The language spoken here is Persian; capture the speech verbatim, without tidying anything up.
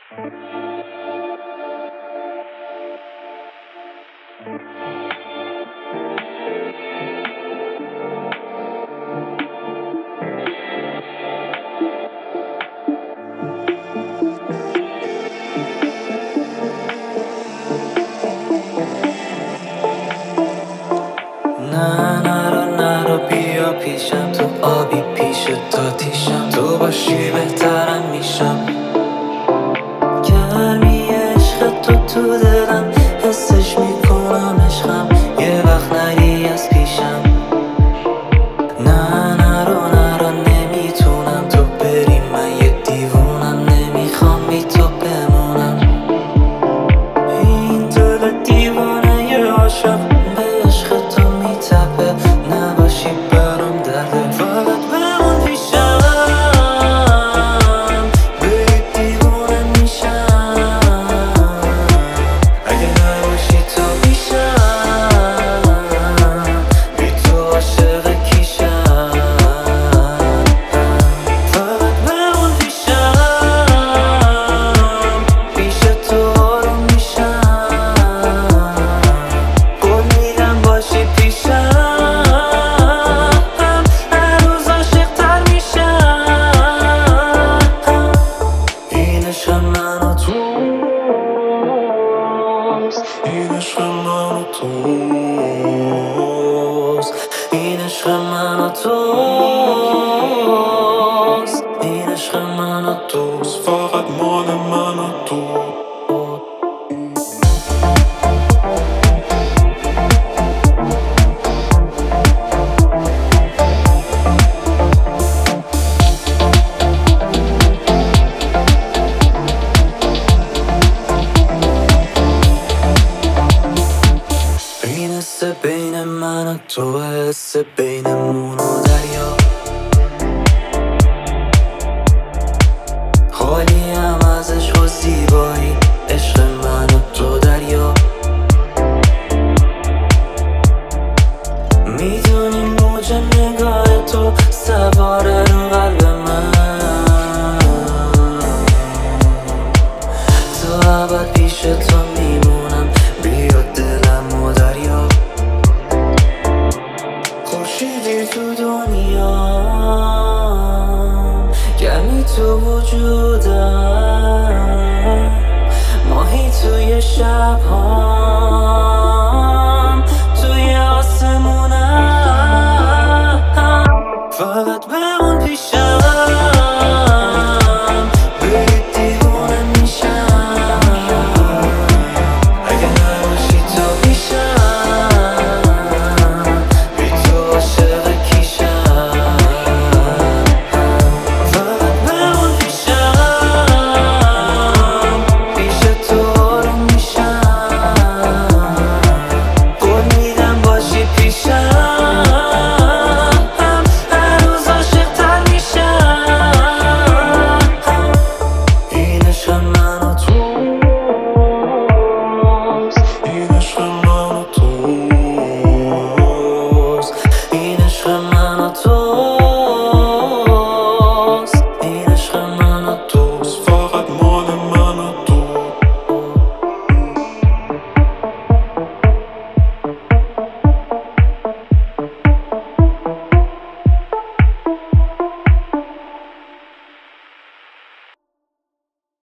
نه نرو نرو بیا پیشم، تو آبی پیش تا تیشم، تو باشی بهترم میشم. گرمی عشق تو تو دلم، حسش میکنم عشقم، یه وقت نری از پیشم. نه نرو نرو نمیتونم تو بری، من یه دیوونم، نمیخوام بی تو بمونم. این دل دیوانه یه عاشق به عشق تو میتپه، نباشی برام درده. فقط بمون پیشم، بری دیوانه میشم. اگه نباشی تو میشم، بی تو عاشق کیشم. فقط بمون پیشم، پیش تو آروم میشم. قول میدم باشی پیشم، هر روز عاشق‌تر میشم. این عشق من و توست، این عشق من و توست، این عشق من و توست، این عشق من و توست، فقط مال من و تو. این حس بین من و تو، حس بینمون و دریا. خالیم از عشق و زیبایی، عشق من و تو دریا. میدونی موج نگاه تو سواره رو قلب من، تا ابد پیش تو میمونم، بیا دلم و دریا. خورشیدی تو دنیا، گرمی تو وجودم، ماهی توی شبها.